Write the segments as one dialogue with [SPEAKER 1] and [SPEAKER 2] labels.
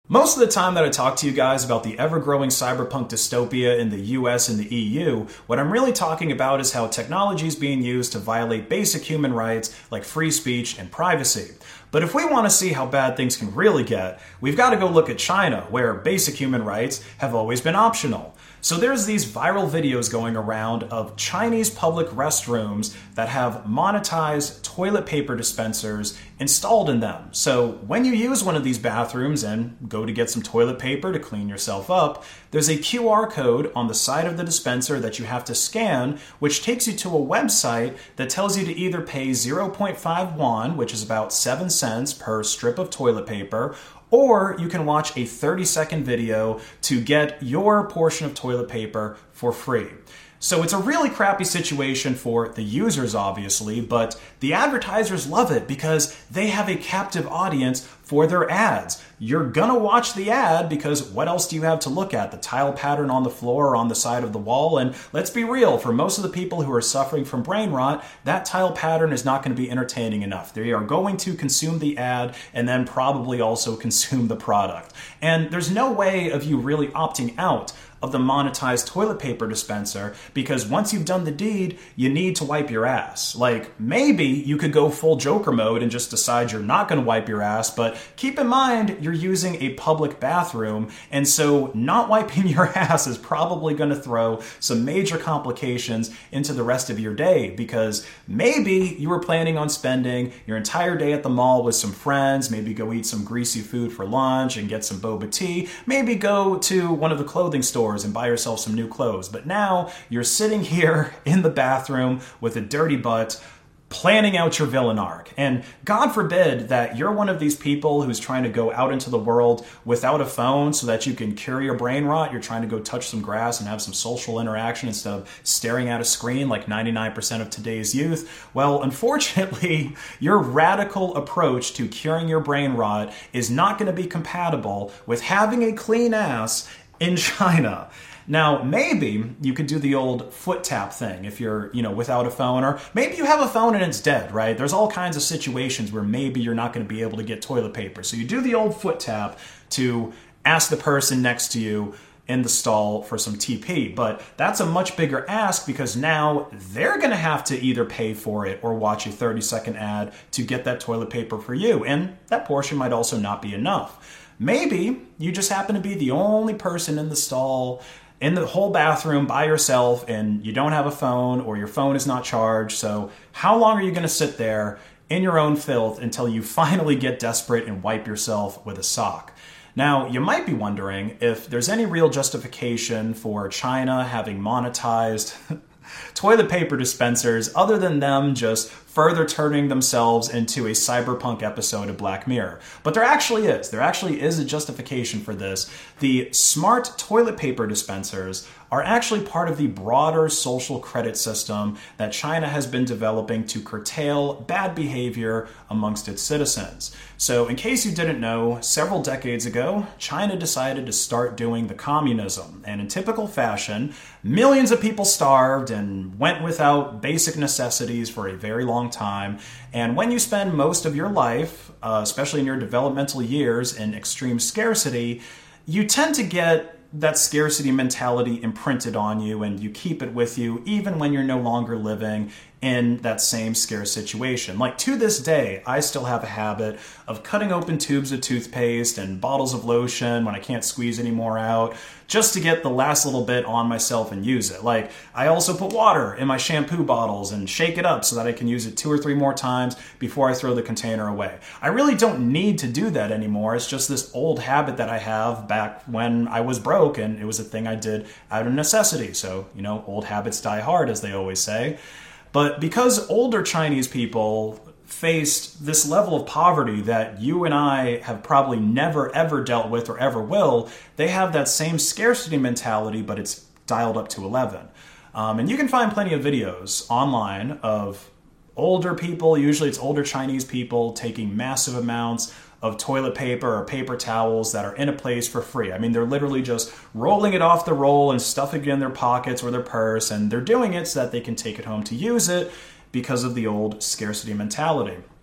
[SPEAKER 1] Most of the time that I talk to you guys about the ever-growing cyberpunk dystopia in the US and the EU, what I'm really talking about is how technology is being used to violate basic human rights like free speech and privacy. But if we want to see how bad things can really get, we've got to go look at China, where basic human rights have always been optional. So there's these viral videos going around of Chinese public restrooms that have monetized toilet paper dispensers installed in them. So when you use one of these bathrooms and go to get some toilet paper to clean yourself up, there's a QR code on the side of the dispenser that you have to scan, which takes you to a website that tells you to either pay 0.5 won, which is about 7 cents per strip of toilet paper, or you can watch a 30-second video to get your portion of toilet paper for free. So it's a really crappy situation for the users, obviously, but the advertisers love it because they have a captive audience for their ads. You're gonna watch the ad because what else do you have to look at? The tile pattern on the floor or on the side of the wall? And let's be real, for most of the people who are suffering from brain rot, that tile pattern is not going to be entertaining enough. They are going to consume the ad and then probably also consume the product. And there's no way of you really opting out of the monetized toilet paper dispenser, because once you've done the deed, you need to wipe your ass. Like, maybe you could go full Joker mode and just decide you're not going to wipe your ass, but keep in mind you're using a public bathroom, and so not wiping your ass is probably going to throw some major complications into the rest of your day, because maybe you were planning on spending your entire day at the mall with some friends, maybe go eat some greasy food for lunch and get some boba tea, maybe go to one of the clothing stores and buy yourself some new clothes. But now you're sitting here in the bathroom with a dirty butt planning out your villain arc. And God forbid that you're one of these people who's trying to go out into the world without a phone so that you can cure your brain rot. You're trying to go touch some grass and have some social interaction instead of staring at a screen like 99% of today's youth. Well, unfortunately, your radical approach to curing your brain rot is not going to be compatible with having a clean ass in China. Now, maybe you could do the old foot tap thing if you're, without a phone, or maybe you have a phone and it's dead, right? There's all kinds of situations where maybe you're not going to be able to get toilet paper. So you do the old foot tap to ask the person next to you in the stall for some TP. But that's a much bigger ask because now they're going to have to either pay for it or watch a 30-second ad to get that toilet paper for you. And that portion might also not be enough. Maybe you just happen to be the only person in the stall, in the whole bathroom by yourself, and you don't have a phone or your phone is not charged. So how long are you going to sit there in your own filth until you finally get desperate and wipe yourself with a sock? Now, you might be wondering if there's any real justification for China having monetized toilet paper dispensers other than them just further turning themselves into a cyberpunk episode of Black Mirror. But there actually is. There actually is a justification for this. The smart toilet paper dispensers are actually part of the broader social credit system that China has been developing to curtail bad behavior amongst its citizens. So in case you didn't know, several decades ago, China decided to start doing the communism. And in typical fashion, millions of people starved and went without basic necessities for a very long time. And when you spend most of your life, especially in your developmental years, in extreme scarcity, you tend to get that scarcity mentality imprinted on you, and you keep it with you even when you're no longer living in that same scarce situation. Like, to this day, I still have a habit of cutting open tubes of toothpaste and bottles of lotion when I can't squeeze any more out, just to get the last little bit on myself and use it. Like, I also put water in my shampoo bottles and shake it up so that I can use it 2 or 3 more times before I throw the container away. I really don't need to do that anymore. It's just this old habit that I have back when I was broke, and it was a thing I did out of necessity. So, old habits die hard, as they always say. But because older Chinese people faced this level of poverty that you and I have probably never ever dealt with or ever will, they have that same scarcity mentality, but it's dialed up to 11. And you can find plenty of videos online of older people, usually it's older Chinese people, taking massive amounts of toilet paper or paper towels that are in a place for free. I mean, they're literally just rolling it off the roll and stuffing it in their pockets or their purse, and they're doing it so that they can take it home to use it because of the old scarcity mentality.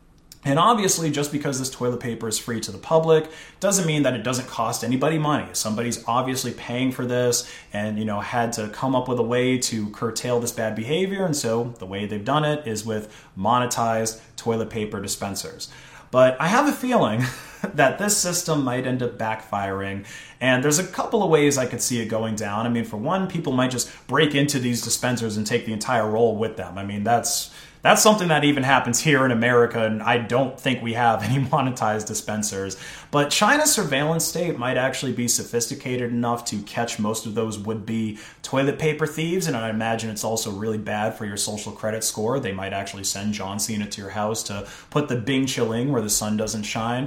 [SPEAKER 1] And obviously, just because this toilet paper is free to the public doesn't mean that it doesn't cost anybody money. Somebody's obviously paying for this and, had to come up with a way to curtail this bad behavior. And so the way they've done it is with monetized toilet paper dispensers. But I have a feeling that this system might end up backfiring. And there's a couple of ways I could see it going down. I mean, for one, people might just break into these dispensers and take the entire roll with them. I mean, that's something that even happens here in America, and I don't think we have any monetized dispensers. But China's surveillance state might actually be sophisticated enough to catch most of those would-be toilet paper thieves, and I imagine it's also really bad for your social credit score. They might actually send John Cena to your house to put the Bing Chilling where the sun doesn't shine.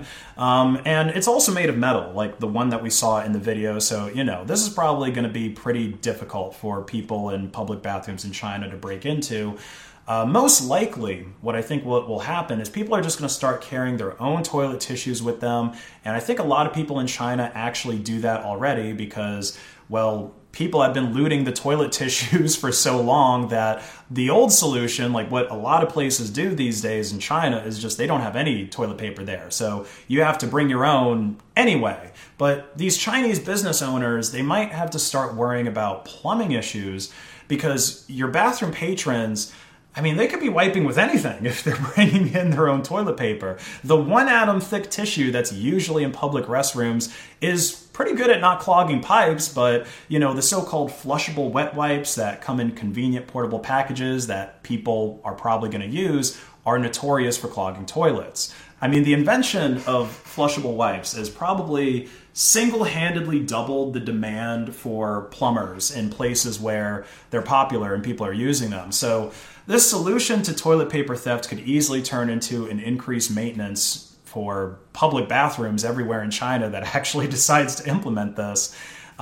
[SPEAKER 1] And it's also made of metal, like the one that we saw in the video, so, this is probably going to be pretty difficult for people in public bathrooms in China to break into. Most likely, what I think will happen is people are just going to start carrying their own toilet tissues with them. And I think a lot of people in China actually do that already because, well, people have been looting the toilet tissues for so long that the old solution, like what a lot of places do these days in China, is just they don't have any toilet paper there. So you have to bring your own anyway. But these Chinese business owners, they might have to start worrying about plumbing issues because your bathroom patrons, I mean, they could be wiping with anything if they're bringing in their own toilet paper. The 1 atom thick tissue that's usually in public restrooms is pretty good at not clogging pipes, but, the so-called flushable wet wipes that come in convenient portable packages that people are probably going to use are notorious for clogging toilets. I mean, the invention of flushable wipes has probably single-handedly doubled the demand for plumbers in places where they're popular and people are using them. So this solution to toilet paper theft could easily turn into an increased maintenance for public bathrooms everywhere in China that actually decides to implement this.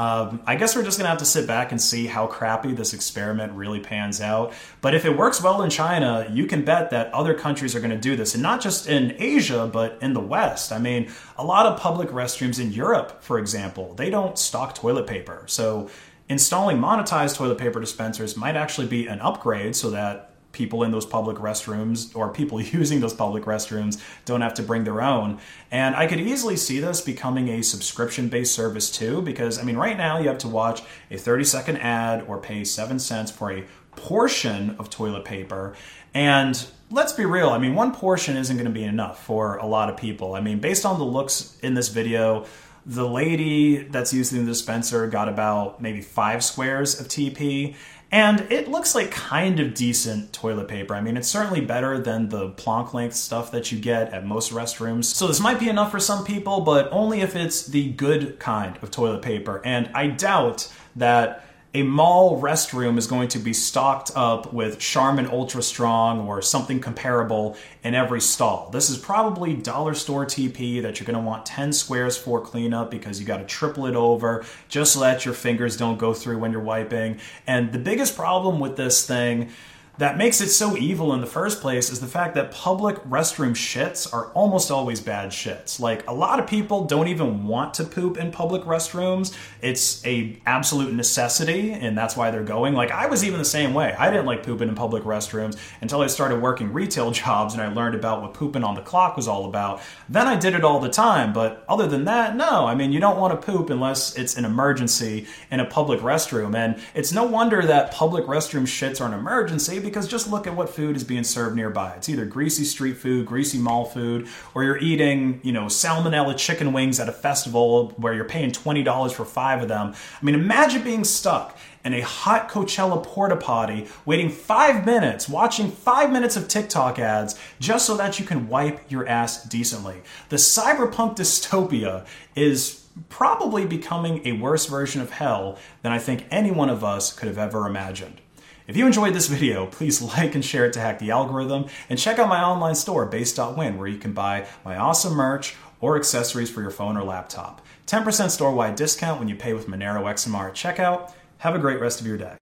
[SPEAKER 1] I guess we're just going to have to sit back and see how crappy this experiment really pans out. But if it works well in China, you can bet that other countries are going to do this. And not just in Asia, but in the West. I mean, a lot of public restrooms in Europe, for example, they don't stock toilet paper. So installing monetized toilet paper dispensers might actually be an upgrade so that people in those public restrooms or people using those public restrooms don't have to bring their own. And I could easily see this becoming a subscription-based service too, because, I mean, right now you have to watch a 30-second ad or pay 7 cents for a portion of toilet paper. And let's be real, I mean, one portion isn't going to be enough for a lot of people. I mean, based on the looks in this video, the lady that's using the dispenser got about maybe 5 squares of TP. And it looks like kind of decent toilet paper. I mean, it's certainly better than the Planck length stuff that you get at most restrooms. So this might be enough for some people, but only if it's the good kind of toilet paper. And I doubt that a mall restroom is going to be stocked up with Charmin Ultra Strong or something comparable in every stall. This is probably dollar store TP that you're going to want 10 squares for cleanup because you got to triple it over just so that your fingers don't go through when you're wiping. And the biggest problem with this thing that makes it so evil in the first place is the fact that public restroom shits are almost always bad shits. Like, a lot of people don't even want to poop in public restrooms. It's a absolute necessity, and that's why they're going. Like, I was even the same way. I didn't like pooping in public restrooms until I started working retail jobs and I learned about what pooping on the clock was all about. Then I did it all the time, but other than that, no. I mean, you don't want to poop unless it's an emergency in a public restroom, and it's no wonder that public restroom shits are an emergency, because just look at what food is being served nearby. It's either greasy street food, greasy mall food, or you're eating, salmonella chicken wings at a festival where you're paying $20 for 5 of them. I mean, imagine being stuck in a hot Coachella porta potty, waiting 5 minutes, watching 5 minutes of TikTok ads just so that you can wipe your ass decently. The cyberpunk dystopia is probably becoming a worse version of hell than I think any one of us could have ever imagined. If you enjoyed this video, please like and share it to hack the algorithm, and check out my online store, Base.win, where you can buy my awesome merch or accessories for your phone or laptop. 10% store-wide discount when you pay with Monero XMR at checkout. Have a great rest of your day.